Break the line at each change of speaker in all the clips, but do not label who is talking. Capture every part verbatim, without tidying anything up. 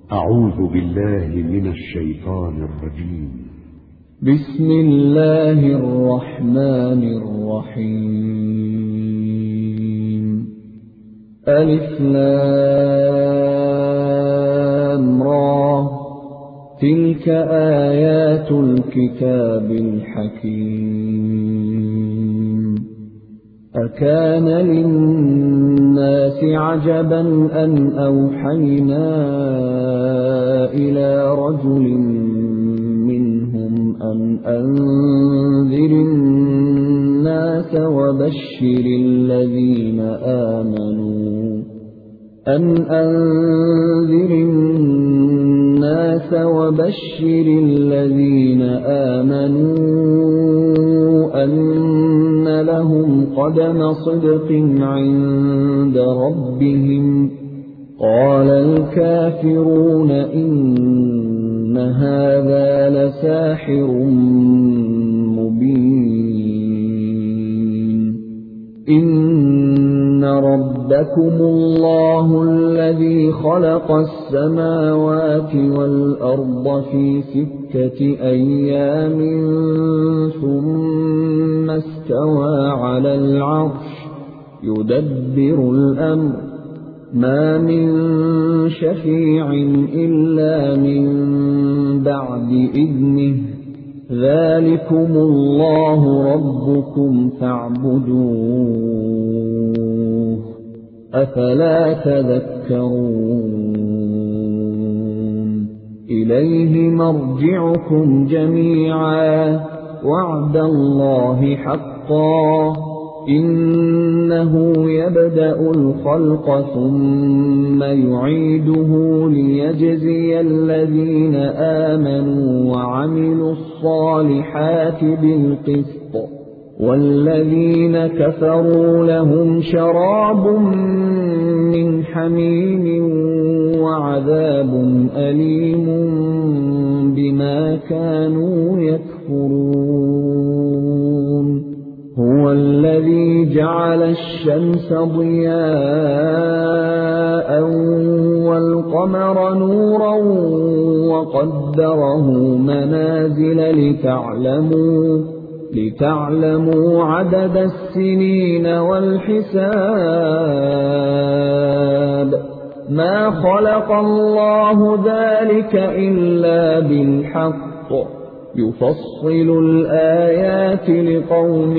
أعوذ بالله من الشيطان الرجيم.
بسم الله الرحمن الرحيم. ألف لام را، تلك آيات الكتاب الحكيم. أكان للناس عجبا أن أوحينا إلى رجل منهم أن أنذر الناس وبشر الذين آمنوا أن أنذر الناس وبشر الذين آمنوا أن لهم قدم صدق عند ربهم. قال الكافرون إن هذا لساحر مبين. إن ربكم الله الذي خلق السماوات والأرض في ستة أيام ثم استوى على العرش يدبر الأمر، ما من شفيع إلا من بعد إذنه، ذلكم الله ربكم فاعبدوه، أفلا تذكرون. إليه مرجعكم جميعا، وعد الله حقا، إنه يبدأ الخلق ثم يعيده ليجزي الذين آمنوا وعملوا الصالحات بالقسط، والذين كفروا لهم شراب من حميم وعذاب أليم بما كانوا يكفرون. هو الذي جعل الشمس ضياء والقمر نورا وقدره منازل لتعلموا لتعلموا عدد السنين والحساب. ما خلق الله ذلك إلا بالحق، يفصل الآيات لقوم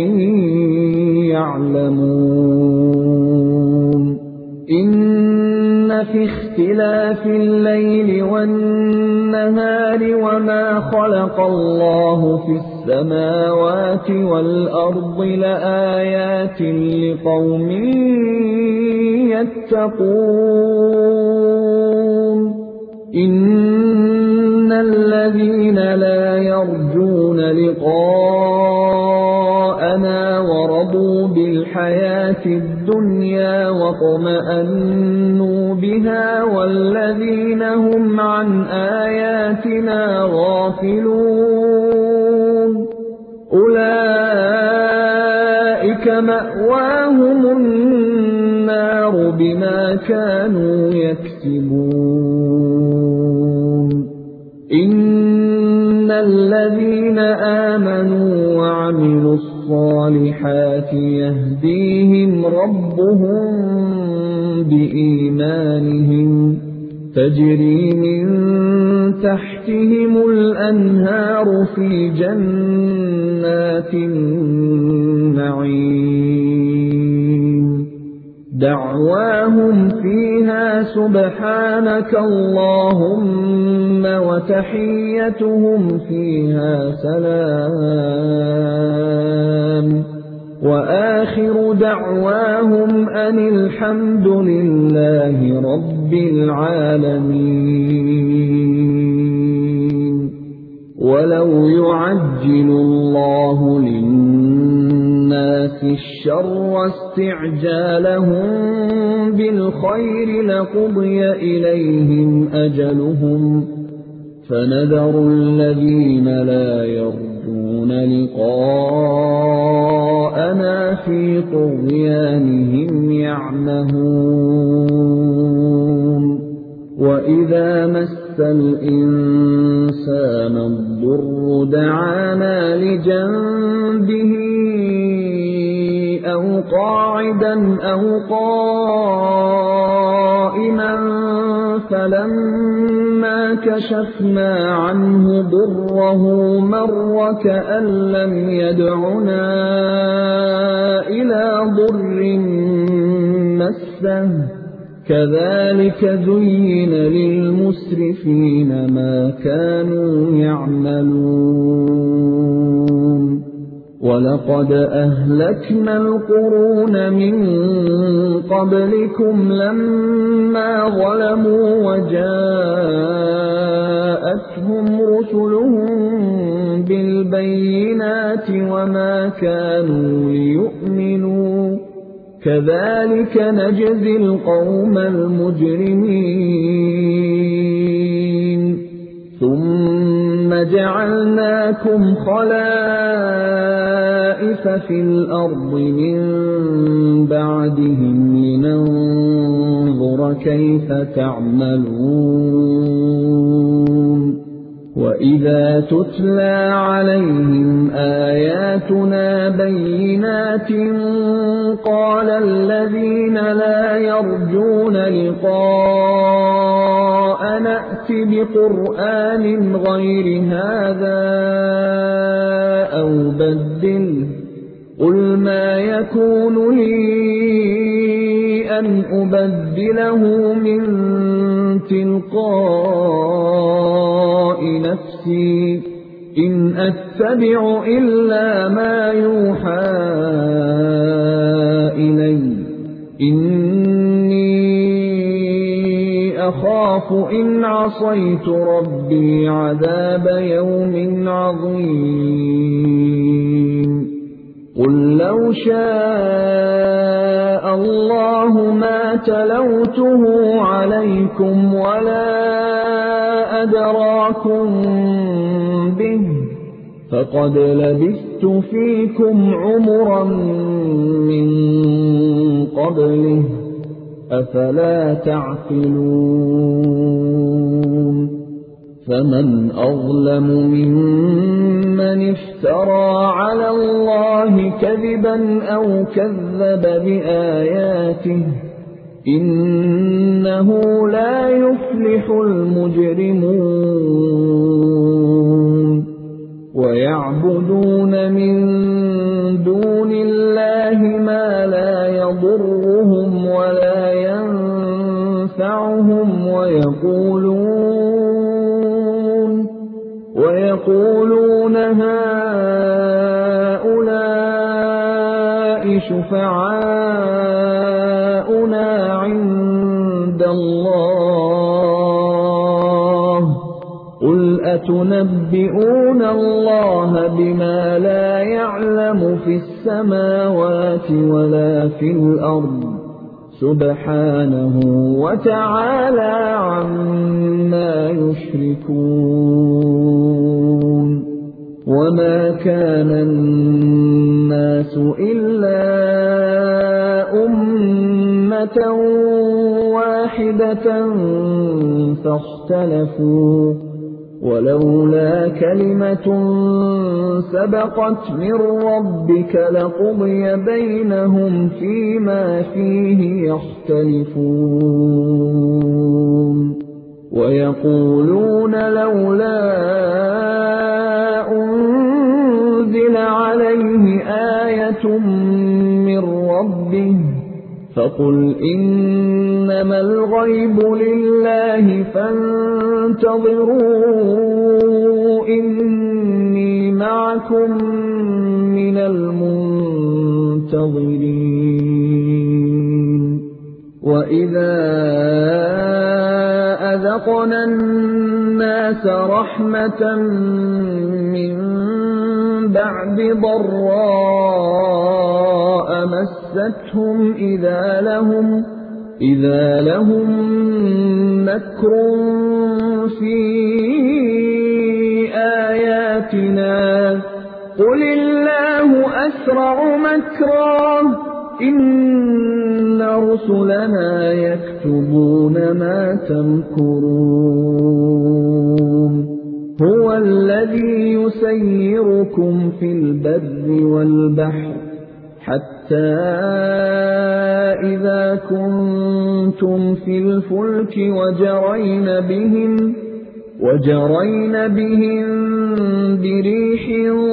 يعلمون. إن في اختلاف الليل والنهار وما خلق الله في السماوات والأرض لآيات لقوم يتقون. إن الذين لا يرجون لقاءنا ورضوا بالحياة الدنيا واطمأنوا بها والذين هم عن آياتنا غافلون، أولئك مأواهم النار بما كانوا يكسبون. إن الذين آمنوا وعملوا الصالحات يهديهم ربهم بإيمانهم، تجري من تحتهم الأنهار في جنات النعيم، دعواهم فيها سبحانك اللهم وتحيتهم فيها سلام، وآخر دعواهم أن الحمد لله رب العالمين. ولو يعجل الله للناس الشر استعجالهم بالخير لقضي إليهم أجلهم، فنذر الذين لا يرجون لقاءنا في طغيانهم يعمهون. وَإِذَا مَسَّ الْإِنسَانَ الضُّرُّ دَعَانَا لِجَنبِهِ أَوْ قَاعِدًا أَوْ قَائِمًا فَلَمَّا كَشَفْنَا عَنْهُ ضُرَّهُ مَرَّ كَأَن لَّمْ يَدْعُنَا إِلَىٰ ضُرٍّ مَّسَّهُ كَذَٰلِكَ زُيِّنَ لِلْمُسْرِفِينَ مَا كَانُوا يَعْمَلُونَ وَلَقَدْ أَهْلَكْنَا الْقُرُونَ مِن قَبْلِكُمْ لَمَّا ظَلَمُوا وَجَاءَتْهُمْ رُسُلُهُم بِالْبَيِّنَاتِ وَمَا كَانُوا لِيُؤْمِنُوا كَذَٰلِكَ نَجْزِي الْقَوْمَ الْمُجْرِمِينَ ثُمَّ جَعَلْنَاكُمْ خَلَائِفَ فِي الْأَرْضِ مِن بَعْدِهِمْ لِنَنظُرَ كَيْفَ تَعْمَلُونَ وَإِذَا تُتْلَىٰ عَلَيْهِمْ آيَاتُنَا بَيِّنَاتٍ قَالَ الَّذِينَ لَا يَرْجُونَ لِقَاءَنَا ائْتِ بِقُرْآنٍ غَيْرِ هَٰذَا أَوْ بَدِّلْهُ قُلْ مَا يَكُونُ لِي أَنْ أُبَدِّلَهُ مِن تِلْقَاءِ نَفْسِي إِنْ أَتَّبِعُ إِلَّا مَا يُوحَىٰ إِلَيَّ إِنِّي أَخَافُ إِنْ عَصَيْتُ رَبِّي عَذَابَ يَوْمٍ عَظِيمٍ قُل لَّوْ شَاءَ اللَّهُ مَا تَلَوْتُهُ عَلَيْكُمْ وَلَا أَدْرَاكُم بِهِ فَقَدْ لَبِثْتُ فِيكُمْ عُمُرًا مِّن قَبْلِهِ أَفَلَا تَعْقِلُونَ فَمَنْ أَظْلَمُ مِمَّنِ افْتَرَىٰ عَلَى اللَّهِ كَذِبًا أَوْ كَذَّبَ بِآيَاتِهِ إِنَّهُ لَا يُفْلِحُ الْمُجْرِمُونَ وَيَعْبُدُونَ مِن دُونِ اللَّهِ مَا لَا يَضُرُّهُمْ وَلَا يَنفَعُهُمْ وَيَقُولُونَ وَيَقُولُونَ هَٰؤُلَاءِ شُفَعَاؤُنَا عِندَ اللَّهِ قُلْ أَتُنَبِّئُونَ اللَّهَ بِمَا لَا يَعْلَمُ فِي السَّمَاوَاتِ وَلَا فِي الْأَرْضِ سُبْحَانَهُ وَتَعَالَىٰ عَمَّا يُشْرِكُونَ وَمَا كَانَ النَّاسُ إِلَّا أُمَّةً وَاحِدَةً فَاخْتَلَفُوا وَلَوْلَا كَلِمَةٌ سَبَقَتْ مِن رَّبِّكَ لَقُضِيَ بَيْنَهُمْ فِيمَا فِيهِ يَخْتَلِفُونَ وَيَقُولُونَ لَوْلَا أُنزِلَ عَلَيْهِ آيَةٌ مِّن رَّبِّهِ فَقُلْ إِنَّمَا الْغَيْبُ لِلَّهِ فَانتَظِرُوا إِنِّي مَعَكُم مِّنَ الْمُنتَظِرِينَ وَإِذَا أَذَقْنَا النَّاسَ رَحْمَةً مِّن بَعْدِ ضَرَّاءَ مَسَّتْهُمْ إِذَا لَهُمْ إِذَا لَهُم مَّكْرٌ فِي آيَاتِنَا قُلِ اللَّهُ أَسْرَعُ مَكْرًا إِنَّ رُسُلَنَا يَكْتُبُونَ ويكتبون ما تمكرون هو الذي يسيركم في البر والبحر حتى إذا كنتم في الفلك وجرين بهم وجرين بهم بريح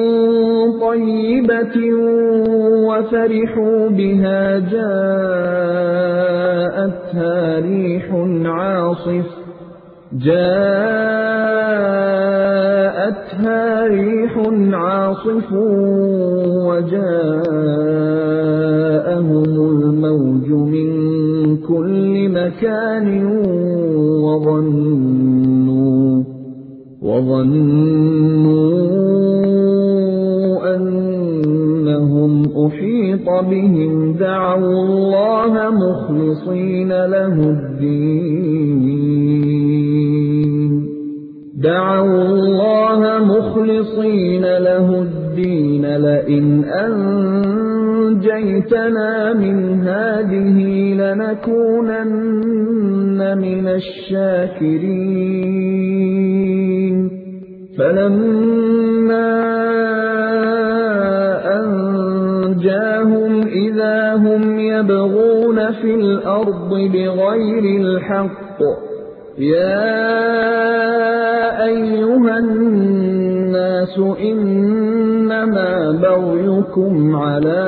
طيبة وفرحوا بها جاءتها ريح عاصف جاءتها ريح عاصف وجاءهم الموج من كل مكان وظنوا وظنوا أنهم أحيط بهم دعوا الله مخلصين له الدين دعوا الله مخلصين له الدين لئن أنجيتنا من هذه لنكونن من الشاكرين فلما أنجاهم إذا هم يبغون في الأرض بغير الحق يا أيها الناس إنما بغيكم على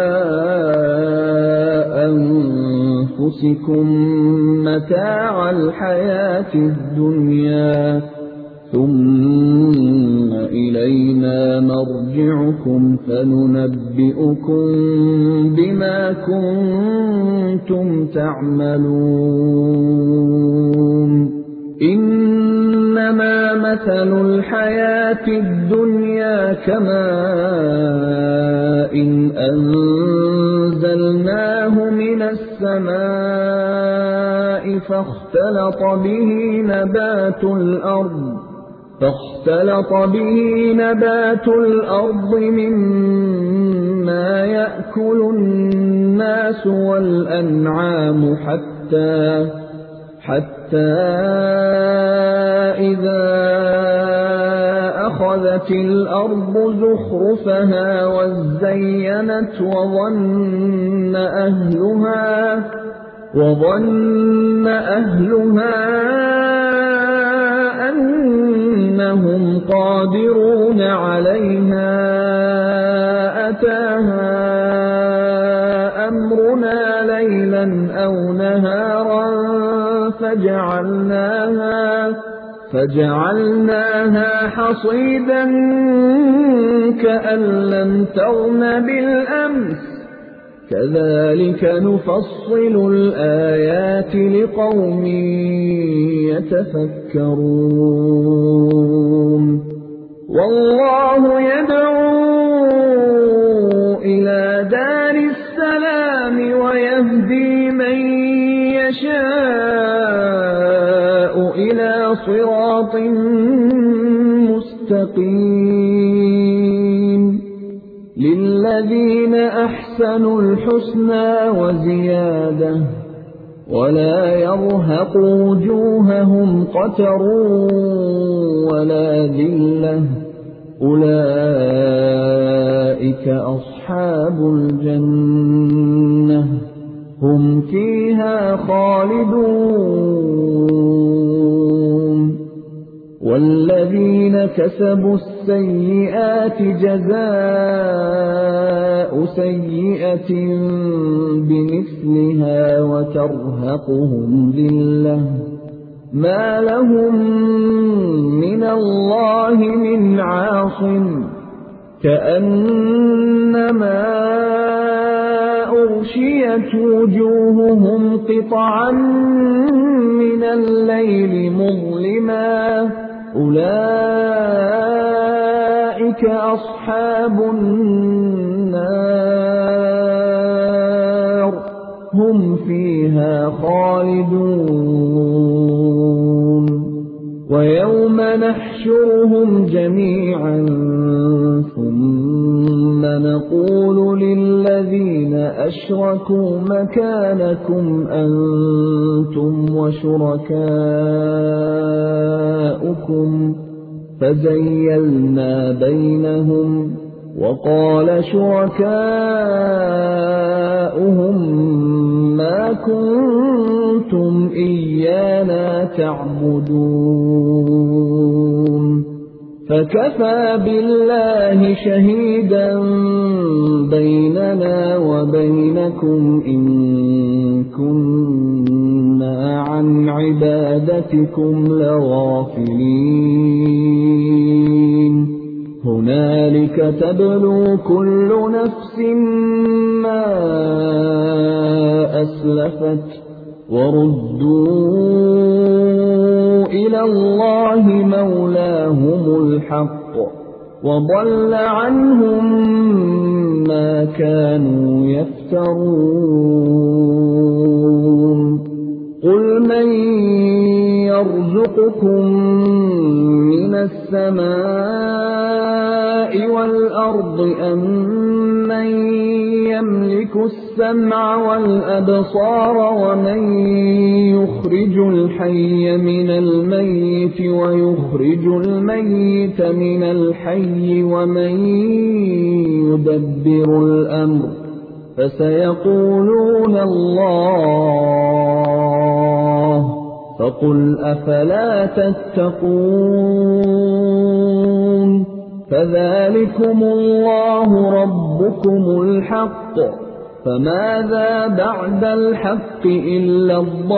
أنفسكم متاع الحياة الدنيا ثم إلينا مرجعكم فننبئكم بما كنتم تعملون إنما مثل الحياة الدنيا كماء إن أنزلناه من السماء فاختلط به نبات الأرض فاختلط به نبات الأرض مما يأكل الناس والأنعام حتى حتى إذا أخذت الأرض زخرفها وزينت وظن أهلها وظن أهلها أنهم قادرون عليها أتاها أمرنا ليلا أو نهارا فجعلناها فجعلناها حصيدا كأن لم تغن بالأمس كذلك نفصل الآيات لقوم يتفكرون والله يدعو إلى دار السلام ويهدي من يشاء إلى صراط مستقيم للذين أحسنوا الحسنى وزيادة ولا يرهق وجوههم قتر ولا ذلة أولئك أصحاب الجنة هم فيها خالدون والذين كسبوا السيئات جزاء سيئة بمثلها وترهقهم ذلة ما لهم من الله من عاصم كأنما أغشيت وجوههم قطعا من الليل مظلما أولئك أصحاب النار هم فيها خالدون ويوم نحشرهم جميعا ثم نقول للذين أشركوا مكانكم أنتم وشركاؤكم فزيلنا بينهم وقال شركاؤهم ما كنتم إيانا تعبدون فكفى بالله شهيدا بيننا وبينكم إن كنا عن عبادتكم لغافلين هنالك تبلو كل نفس ما أسلفت وردوا إلى الله مولاهم الحق وضل عنهم ما كانوا يفترون قل من يرزقكم من السماء والأرض أم من يملك السمع والأبصار ومن يخرج الحي من الميت ويخرج الميت من الحي ومن يدبر الأمر فسيقولون الله فقل أفلا تتقون فذلكم الله ربكم الحق فماذا بعد الحق إلا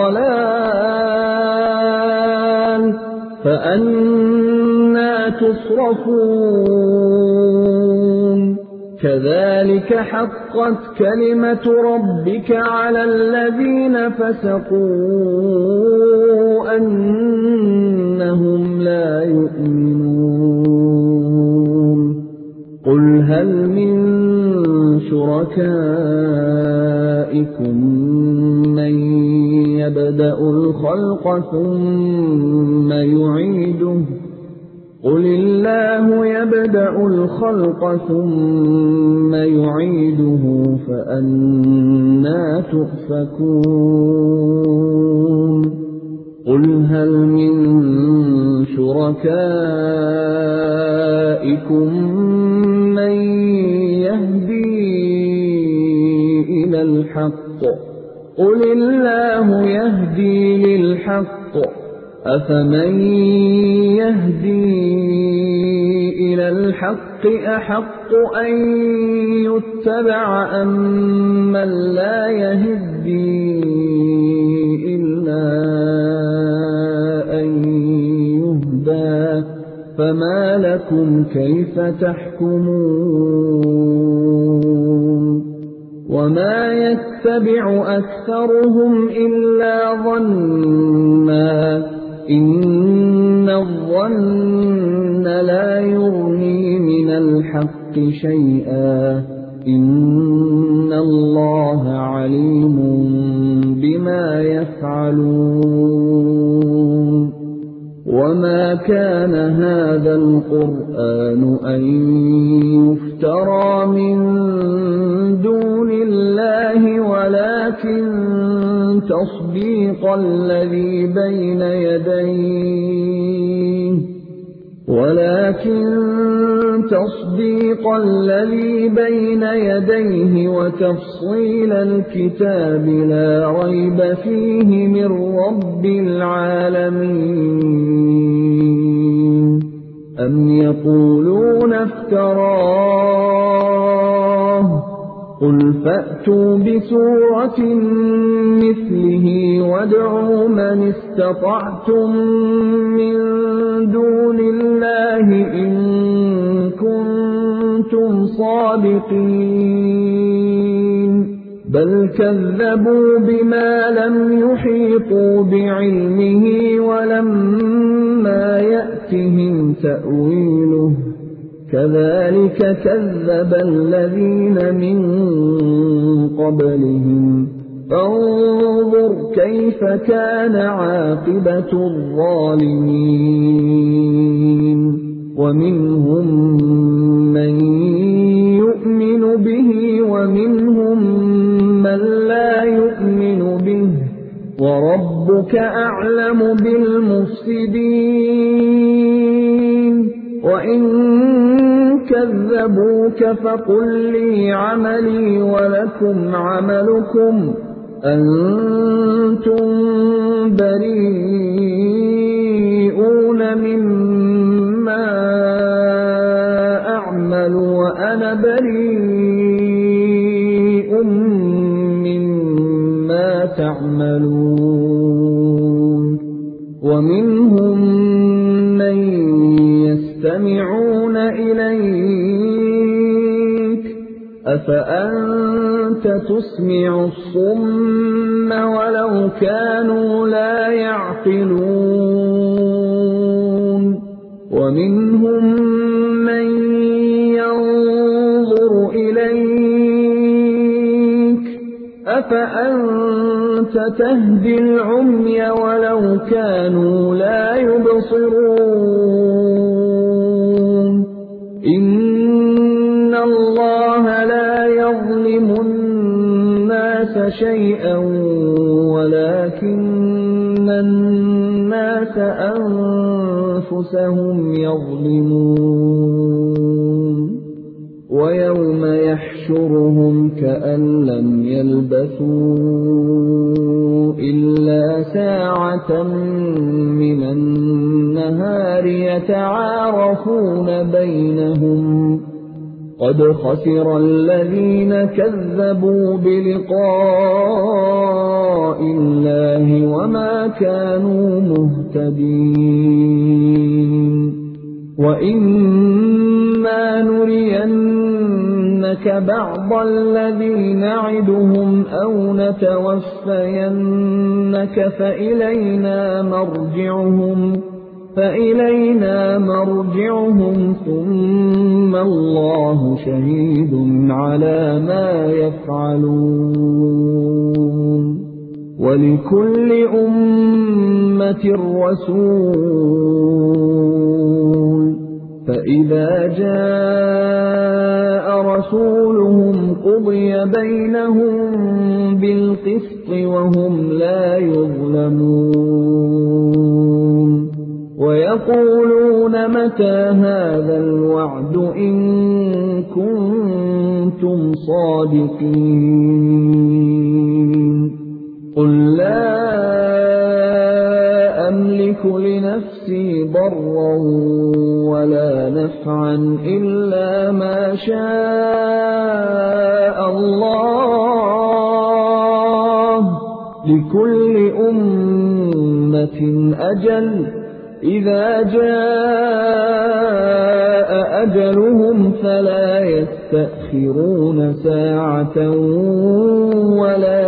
الضلال فأنى تصرفون كذلك حقت كلمة ربك على الذين فسقوا أنهم لا يؤمنون قل هل من شركائكم من يبدأ الخلق ثم يعيده قل الله يبدأ الخلق ثم يعيده فأنى تؤفكون قل هل من شركائكم من يهدي إلى الحق قل الله يهدي للحق أفمن يهدي إلى الحق أحق أن يتبع أم من لا يهدي إلا أن يهدى فما لكم كيف تحكمون وما يتبع أكثرهم إلا ظنًّا إن الظن لا يغني من الحق شيئا إن الله عليم بما يفعلون وما كان هذا القرآن أن يفترى من دون الله ولكن تصديق الذي بين يديه ولكن تصديق الذي بين يديه وتفصيل الكتاب لا ريب فيه من رب العالمين أم يقولون افتراه قل فأتوا بسورة مثله وادعوا من استطعتم من دون الله إن كنتم صادقين بل كذبوا بما لم يحيطوا بعلمه ولما يأتهم تأويله كذلك كذب الذين من قبلهم فانظر كيف كان عاقبة الظالمين ومنهم من يؤمن به ومنهم من لا يؤمن به وربك أعلم بالمفسدين وإن كذبوك فقل لي عملي ولكم عملكم أنتم بريئون مما أعمل وأنا بريء مما تعملون ومنهم من يستمعون إليك أفأنت تسمع الصم ولو كانوا لا يعقلون ومنهم من ينظر إليك أفأنت تهدي العمي ولو كانوا لا يبصرون إن الله لا يظلم الناس شيئا ولكن الناس أنفسهم يظلمون ويوم يحشرهم كأن لم يلبثوا إلا ساعة من النهار يتعارفون بينهم قد خسر الذين كذبوا بلقاء الله وما كانوا مهتدين وإما نرينك بعض الذي نعدهم أو نتوفينك فإلينا مرجعهم فإلينا مرجعهم ثم الله شهيد على ما يفعلون ولكل أمة رسول فإذا جاء رسولهم قضي بينهم بالقسط وهم لا يظلمون ويقولون متى هذا الوعد إن كنتم صادقين قل لا أملك لنفسي ضرا ولا نفعا إلا ما شاء الله لكل أمة أجل إذا جاء أجلهم فلا يستأخرون ساعة ولا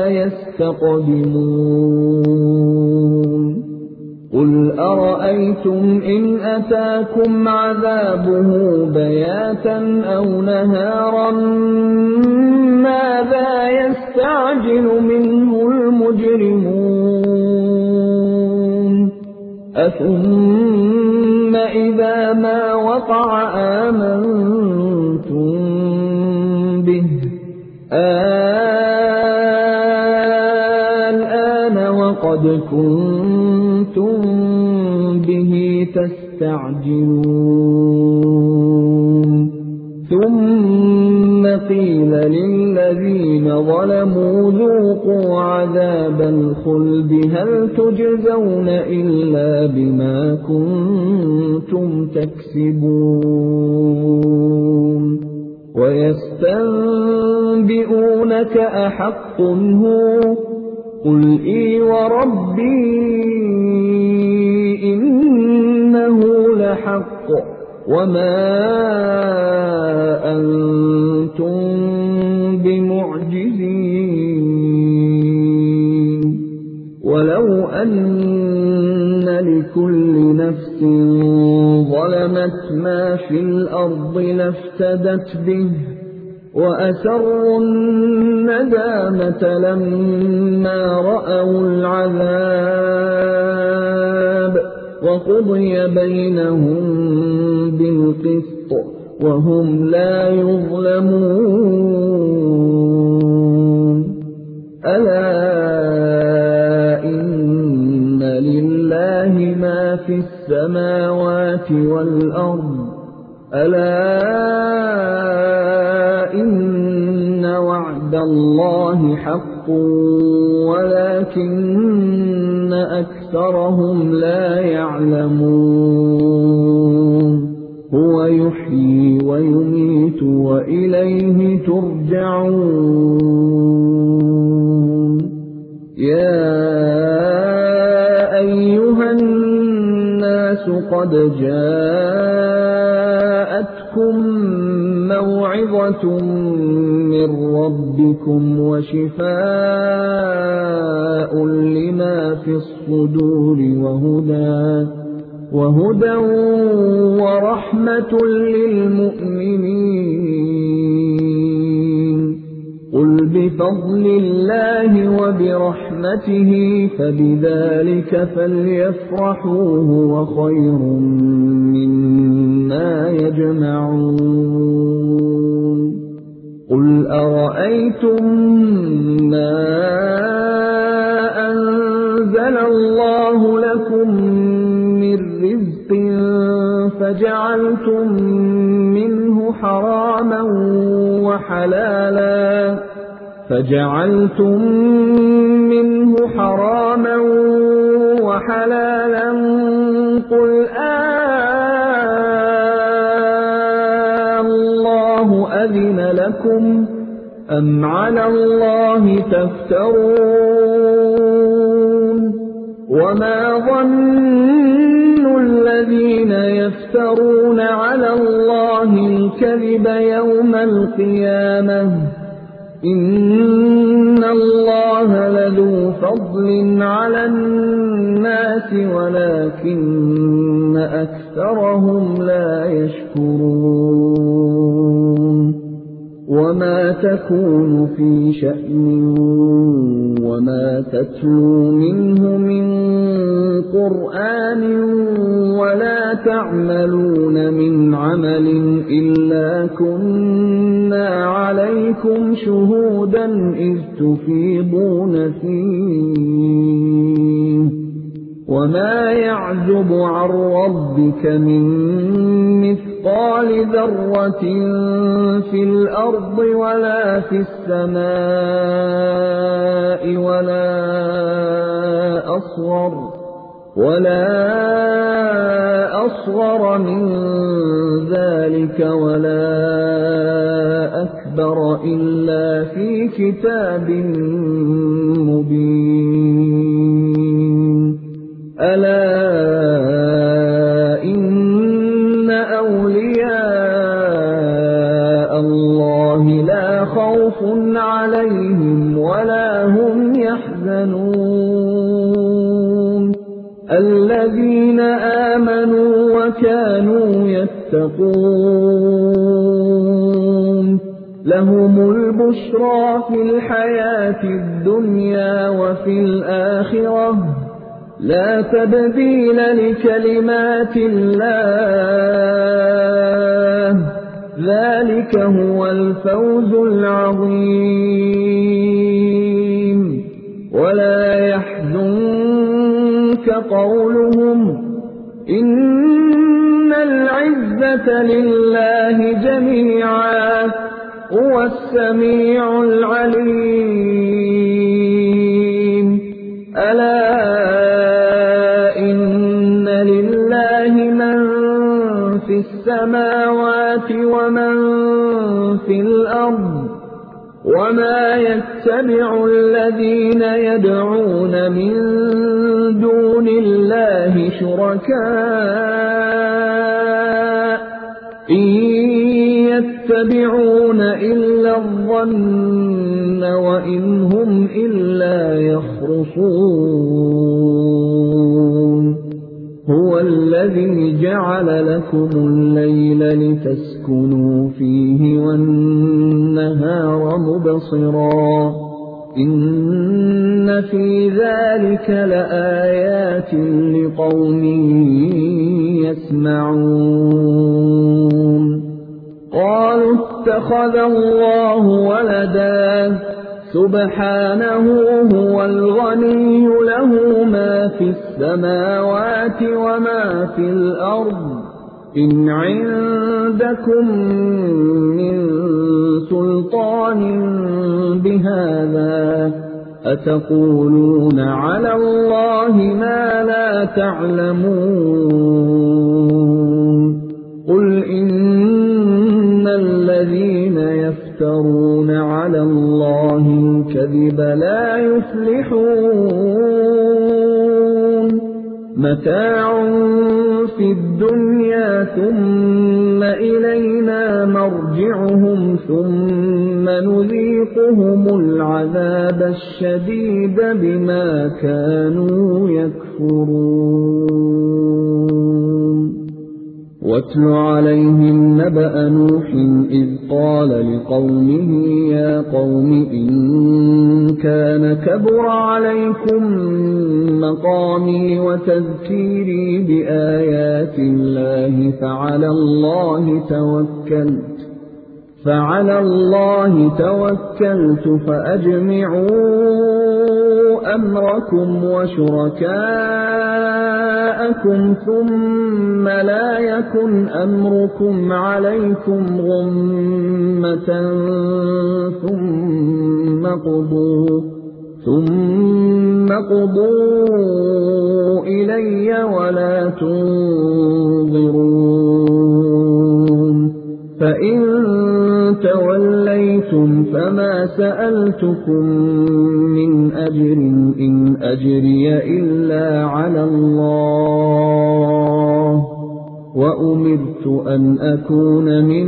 يستقدمون قل أرأيتم إن أتاكم عذابه بياتا أو نهارا ماذا يستعجل منه المجرمون أثم إذا ما وقع آمنتم به الآن وقد كنتم به تستعجلون ثم قيل للذين ظلموا ذوقوا عذاب الخلد هل تجزون إلا بما كنتم تكسبون ويستنبئونك أحق هو قل إي وربي إنه لحق وما أنتم بمعجزين ولو أن لكل نفس ظلمت ما في الأرض لافتدت به وأسروا الندامة لما رأوا العذاب وقضي بينهم بالقسط وهم لا يظلمون ألا إن لله ما في السماوات والأرض ألا إن وعد الله حق ولكن أكثرهم لا يعلمون هو يحيي ويميت وإليه ترجعون يا أيها الناس قد جاءتكم موعظة من ربكم وشفاء لما في الصدور وهدى وهدى ورحمة للمؤمنين قل بفضل الله وبرحمته فبذلك فليفرحوا هو خير مما يجمعون قل أرأيتم ما أنزل الله لكم من رزق فجعلتم منه حراما وحلالا فجعلتم منه حراما وحلالا قل الله أذن لكم أم على الله تفترون وما ظن الذين يفترون على الله الكذب يوم القيامة إن الله لذو فضل على الناس ولكن أكثرهم لا يشكرون وما تكون في شأن وما تتلو منه من قرآن ولا تعملون من عمل إلا كنا عليكم شهودا إذ تفيضون فيه وما يعزب عن ربك من مثقال ذرة في الأرض ولا في السماء ولا أصغر ولا أصغر من ذلك ولا أكبر إلا في كتاب مبين ألا إن أولياء الله لا خوف عليهم ولا هم يحزنون الذين آمنوا وكانوا يتقون لهم البشرى في الحياة الدنيا وفي الآخرة لا تبديل لكلمات الله ذلك هو الفوز العظيم ولا يحزنك قولهم إن العزة لله جميعا هو السميع العليم ألا إن لله من في السماوات ومن في الأرض وما يتبع الذين يدعون من دون الله شركاء إن يتبعون إلا الظن وإن هم إلا يخرصون هو الذي جعل لكم الليل لتسكنوا فيه والنهار مبصرا إن في ذلك لآيات لقوم يسمعون اتَّخَذَ اللَّهُ وَلَدًا سُبْحَانَهُ هُوَ الْغَنِيُّ لَهُ مَا فِي السَّمَاوَاتِ وَمَا فِي الْأَرْضِ إِنْ عِندَكُم مِّن سُلْطَانٍ بِهَٰذَا أَتَقُولُونَ عَلَى اللَّهِ مَا لَا تَعْلَمُونَ قُلْ إِنَّ الَّذِينَ يَفْتَرُونَ عَلَى اللَّهِ الْكَذِبَ لَا يُفْلِحُونَ مَتَاعٌ فِي الدُّنْيَا ثُمَّ إِلَيْنَا مَرْجِعُهُمْ ثُمَّ نُذِيقُهُمُ الْعَذَابَ الشَّدِيدَ بِمَا كَانُوا يَكْفُرُونَ وَاتْلُ عَلَيْهِمْ نَبَأَ نُوحٍ إِذْ قَالَ لِقَوْمِهِ يَا قَوْمِ إِن كَانَ كَبُرَ عَلَيْكُم مَّقَامِي وَتَذْكِيرِي بِآيَاتِ اللَّهِ فَعَلَى اللَّهِ توكلت فَعَلَى اللَّهِ تَوَكَّلْتُ فَأَجْمِعُوا أَمْرَكُمْ وَشُرَكَاءَكُمْ ثُمَّ لَا يَكُنْ أَمْرُكُمْ عَلَيْكُمْ غُمَّةً ثُمَّ قُضُوا ثُمَّ قُضُوا إِلَيَّ وَلَا تُنظِرُونِ فَإِن تَوَلَّيْتُمْ فَمَا سَأَلْتُكُم مِّنْ أَجْرٍ إِنْ أَجْرِيَ إِلَّا عَلَى اللَّهِ وَأُمِرْتُ أَنْ أَكُونَ مِنَ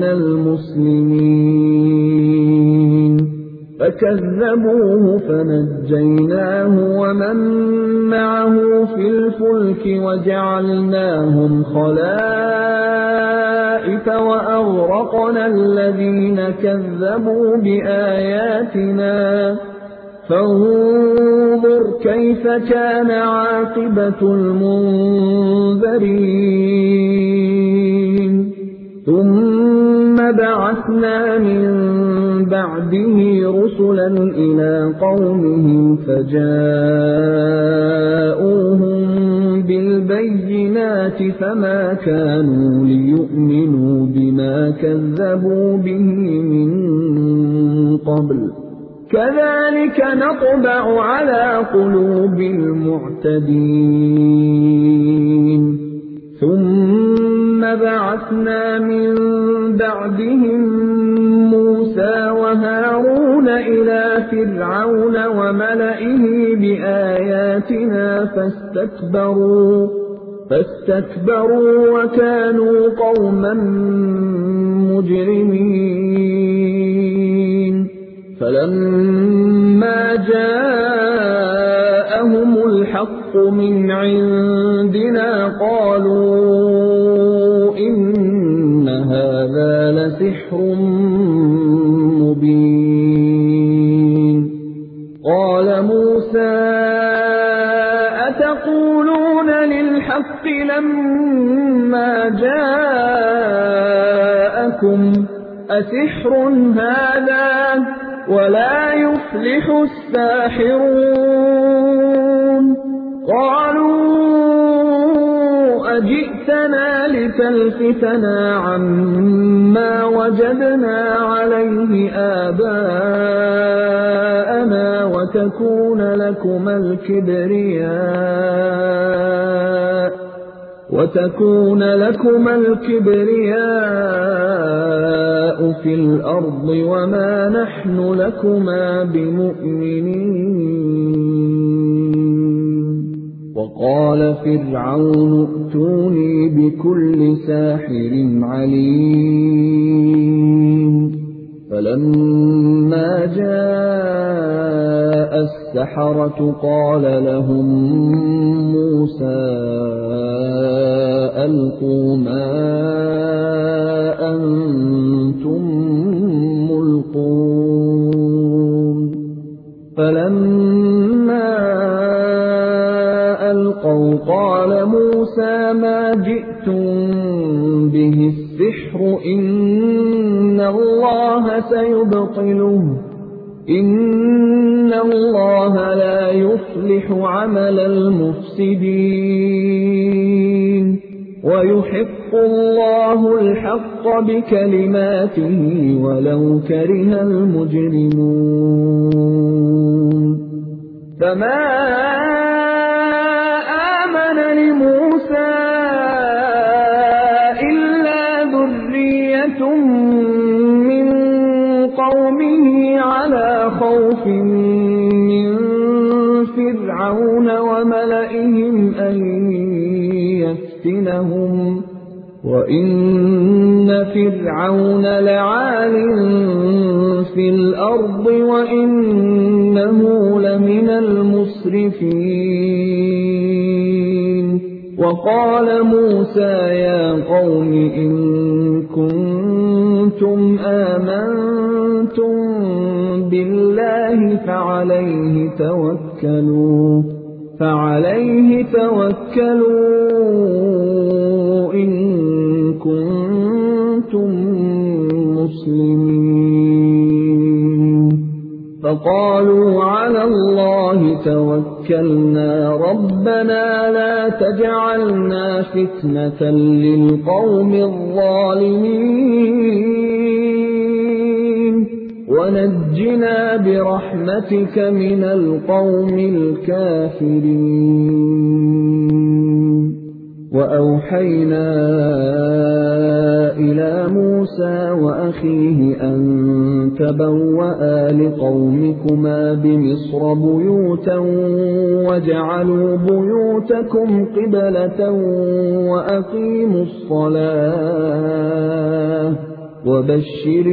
الْمُسْلِمِينَ فَكَذَّبُوهُ فَنَجَّيْنَاهُ وَمَن مَّعَهُ فِي الْفُلْكِ وَجَعَلْنَاهُمْ خَلَائِفَ وَأَغْرَقْنَا الَّذِينَ كَذَّبُوا بِآيَاتِنَا فَانظُرْ كَيْفَ كَانَ عَاقِبَةُ الْمُنذَرِينَ ثُمَّ بَعَثْنَا مِن بَعْدِهِ رُسُلًا إِلَىٰ قَوْمِهِمْ فَجَاءُوهُم بِالْبَيِّنَاتِ فَمَا كَانُوا لِيُؤْمِنُوا بِمَا كَذَّبُوا بِهِ مِن قَبْلُ كَذَٰلِكَ نَطْبَعُ عَلَىٰ قُلُوبِ الْمُعْتَدِينَ ثُمَّ بَعَثْنَا مِن بَعْدِهِم مُّوسَىٰ وَهَارُونَ إِلَىٰ فِرْعَوْنَ وَمَلَئِهِ بِآيَاتِنَا فَاسْتَكْبَرُوا فَاسْتَكْبَرُوا وَكَانُوا قَوْمًا مُّجْرِمِينَ فَلَمَّا جَاءَهُمُ الْحَقُّ مِنْ عِندِنَا قَالُوا إِنَّ هَٰذَا لَسِحْرٌ مُّبِينٌ قَالَ مُوسَىٰ أَتَقُولُونَ لِلْحَقِّ لَمَّا جَاءَكُمْ أَسِحْرٌ هَٰذَا وَلَا يُفْلِحُ السَّاحِرُونَ قَالُوا أَجِئْتَنَا لِتَلْفِتَنَا عَمَّا وَجَدْنَا عَلَيْهِ آبَاءَنَا وَتَكُونَ لَكُمَا الْكِبْرِيَاءُ وَتَكُونَ لَكُمَا الْكِبْرِيَاءُ فِي الْأَرْضِ وَمَا نَحْنُ لَكُمَا بِمُؤْمِنِينَ وَقَالَ فِرْعَوْنُ ائْتُونِي بِكُلِّ سَاحِرٍ عَلِيمٍ فَلَمَّا جَاءَ السَّحَرَةُ قَالَ لَهُم مُّوسَىٰ أَلْقُوا مَا أَنتُم مُّلْقُونَ فَلَمَّا أَلْقَوْا قَالَ مُوسَىٰ مَا جِئْتُم أَتَيْتُم بِهِ السِّحْرُ إِنَّ اللَّهَ سَيُبْطِلُهُ إِنَّ اللَّهَ لَا يُصْلِحُ عَمَلَ الْمُفْسِدِينَ وَيُحِقُّ اللَّهُ الْحَقَّ بِكَلِمَاتِهِ وَلَوْ كَرِهَ الْمُجْرِمُونَ فَمَا آمَنَ لِمُوسَىٰ إِلَّا ذُرِّيَّةٌ مِّن قَوْمِهِ عَلَىٰ خَوْفٍ مِّن فِرْعَوْنَ وَمَلَئِهِمْ أَن يَفْتِنَهُمْ وَإِنَّ فِرْعَوْنَ لَعَالٍ فِي الْأَرْضِ وَإِنَّهُ لَمِنَ الْمُسْرِفِينَ وَقَالَ مُوسَىٰ يَا قَوْمِ إِن كُنتُمْ آمَنتُم بِاللَّهِ فَعَلَيْهِ تَوَكَّلُوا فَعَلَيْهِ تَوَكَّلُوا إِن كُنتُم مُّسْلِمِينَ فَقَالُوا عَلَى اللَّهِ تَوَكَّلْنَا رَبَّنَا لَا تَجْعَلْنَا فِتْنَةً لِّلْقَوْمِ الظَّالِمِينَ وَنَجِّنَا بِرَحْمَتِكَ مِنَ الْقَوْمِ الْكَافِرِينَ وَأَوْحَيْنَا إِلَىٰ مُوسَىٰ وَأَخِيهِ أَن تَبَوَّآ لِقَوْمِكُمَا بِمِصْرَ بُيُوتًا وَاجْعَلُوا بُيُوتَكُمْ قِبْلَةً وَأَقِيمُوا الصَّلَاةَ وَبَشِّرِ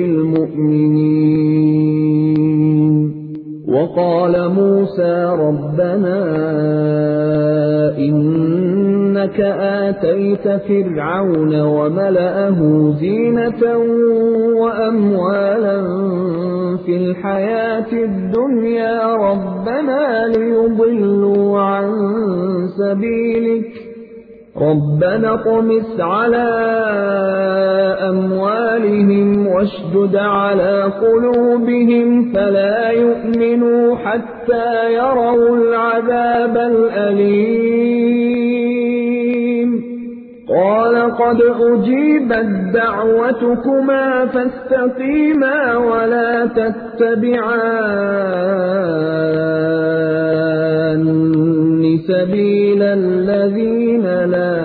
الْمُؤْمِنِينَ وَقَالَ مُوسَىٰ رَبَّنَا إِنَّكَ آتَيْتَ فِرْعَوْنَ وَمَلَأَهُ زِينَةً وَأَمْوَالًا فِي الْحَيَاةِ الدُّنْيَا رَبَّنَا لِيُضِلُّوا عَن سَبِيلِكَ رَبَّنَا اطْمِسْ عَلَىٰ أَمْوَالِهِمْ وَاشْدُدْ عَلَىٰ قُلُوبِهِمْ فَلَا يُؤْمِنُوا حَتَّىٰ يَرَوُا الْعَذَابَ الْأَلِيمَ قَالَ قَدْ أُجِيبَتْ دَعْوَتُكُمَا فَاسْتَقِيمَا وَلَا تَتَّبِعَانِّ سَبِيلَ الَّذِينَ لَا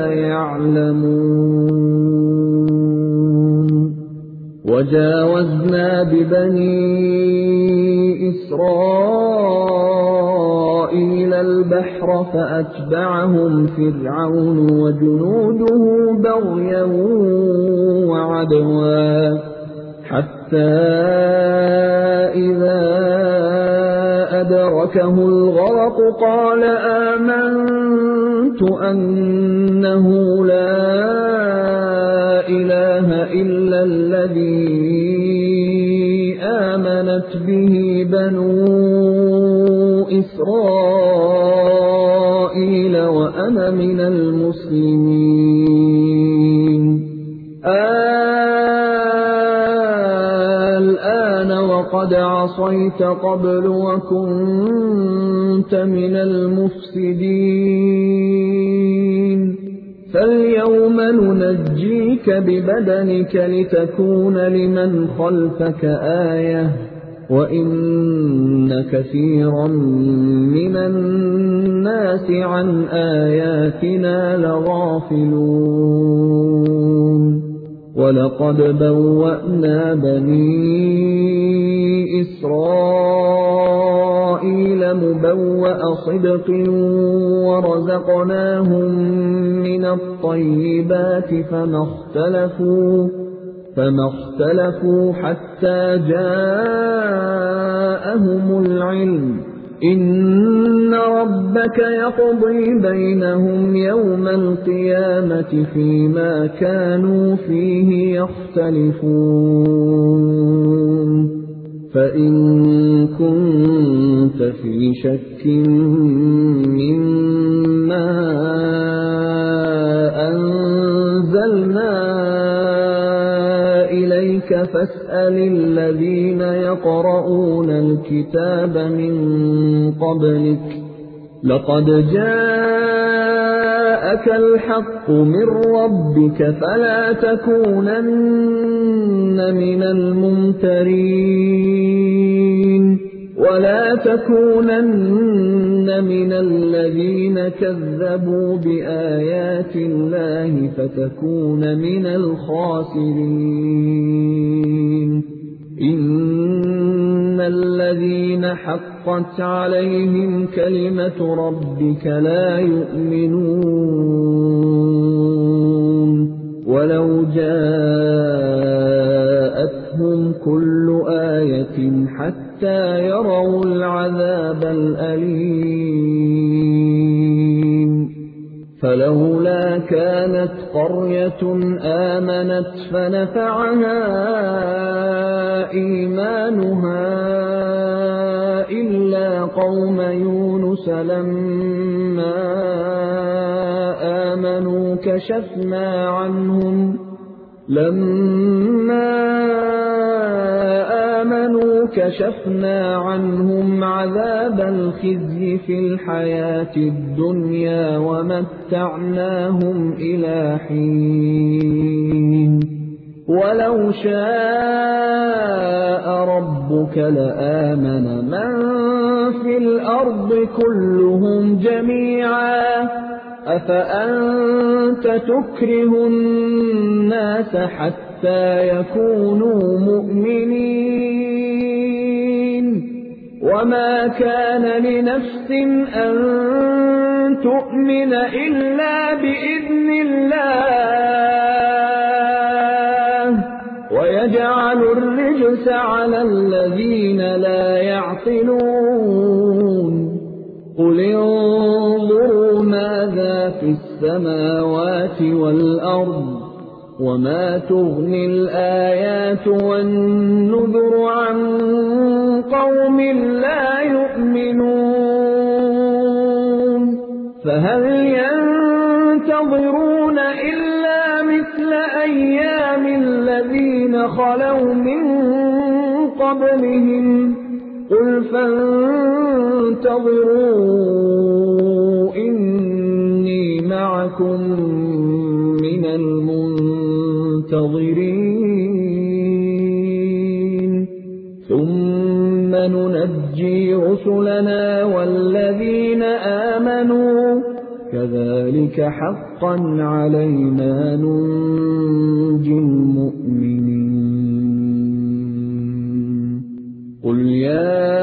يَعْلَمُونَ وَجَاوَزْنَا بِبَنِي إِسْرَائِيلَ الْبَحْرَ فَأَتْبَعَهُمْ فِرْعَوْنُ وَجُنُودُهُ بَغْيًا وَعَدْوًا حَتَّىٰ إِذَا أَدْرَكَهُ الْغَرَقُ قَالَ آمَنتُ أَنَّهُ لَا إِلَٰهَ إِلَّا الَّذِي آمَنَتْ بِهِ بَنُو إِسْرَائِيلَ وَأَنَا مِنَ الْمُسْلِمِينَ الْآنَ وَقَدْ عَصَيْتَ قَبْلُ وَكُنتَ مِنَ الْمُفْسِدِينَ فَالْيَوْمَ نُنَجِّيكَ بِبَدَنِكَ لِتَكُونَ لِمَنْ خَلْفَكَ آيَةً وَإِنَّ كَثِيرًا مِّنَ النَّاسِ عَنْ آيَاتِنَا لَغَافِلُونَ وَلَقَدْ بَوَّأْنَا بَنِي إِسْرَائِيلَ مُبَوَّأَ صِدْقٍ وَرَزَقْنَاهُم مِّنَ الطَّيِّبَاتِ فَمَا اخْتَلَفُوا فَمَا اخْتَلَفُوا حَتَّىٰ جَاءَهُمُ الْعِلْمُ إِنَّ رَبَّكَ يَقْضِي بَيْنَهُمْ يَوْمَ الْقِيَامَةِ فِيمَا كَانُوا فِيهِ يَخْتَلِفُونَ فَإِن كُنتَ فِي شَكٍّ مِّمَّا أَنزَلْنَا أنزلنا إليك فاسأل الذين يقرؤون الكتاب من قبلك لقد جاءك الحق من ربك فلا تكونن من الممترين ولا تكونن من الذين كذبوا بآيات الله فتكون من الخاسرين إن الذين حقت عليهم كلمة ربك لا يؤمنون ولو جاءتهم كل آية حتى يروا العذاب الأليم فلولا كانت قرية آمنت فنفعها إيمانها إلا قوم يونس لما آمنوا كشفنا عنهم لما آمنوا كشفنا عنهم عذاب الخزي في الحياة الدنيا ومتعناهم إلى حين ولو شاء ربك لآمن من في الأرض كلهم جميعا أفأنت تكره الناس حتى يكونوا مؤمنين وما كان لنفس أن تؤمن إلا بإذن الله ويجعل الرجس على الذين لا يعقلون قل انظروا ماذا في السماوات والأرض وما تغني الآيات والنذر عن قوم لا يؤمنون فهل ينتظرون إلا مثل أيام الذين خلوا من قبلهم قل فانتظروا إني معكم من المنتظرين ثم ننجي رسلنا والذين آمنوا كذلك حقا علينا ننجي المؤمنين قل يا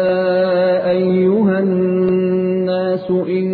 أيها الناس إن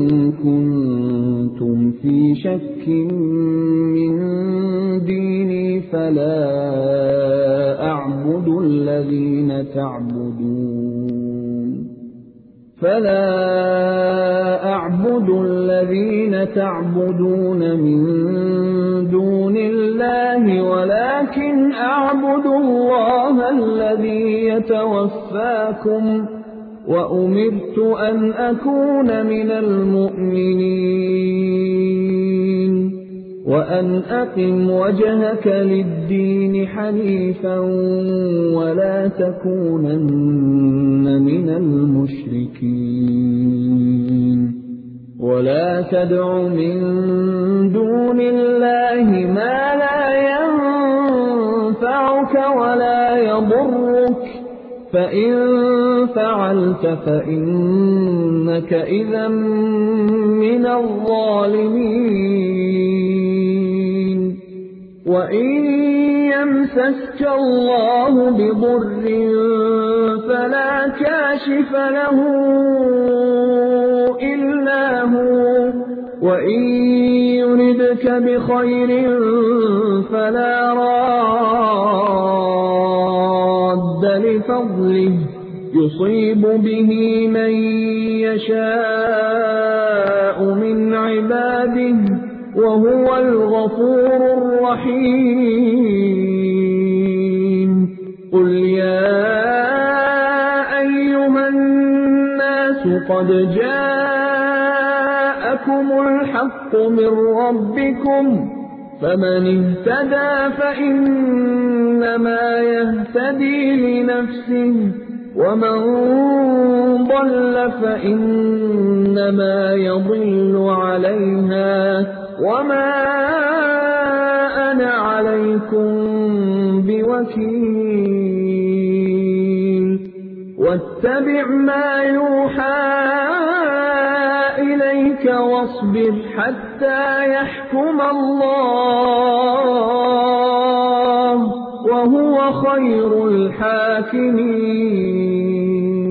كنتم في شك من ديني فلا أعبد الذين تعبدون فلا أعبد الذين تعبدون من دون الله ولكن أعبد الله الذي يتوفاكم وأمرت أن أكون من المؤمنين وأن أقم وجهك للدين حنيفا ولا تكونن من المشركين ولا تدع من دون الله ما لا ينفعك ولا يضرك فإن فعلت فإنك إذا من الظالمين وإن يمسسك الله بضر فلا كاشف له إلا هو وإن يردك بخير فلا راد لفضله يصيب به من يشاء من عباده وهو الغفور الرحيم قل يا أيها الناس قد جاءكم الحق من ربكم فمن اهتدى فإنما يهتدي لنفسه ومن ضل فإنما يضل عليها وما أنا عليكم بوكيل واتبع ما يوحى إليك واصبر حتى يحكم الله وهو خير الحاكمين.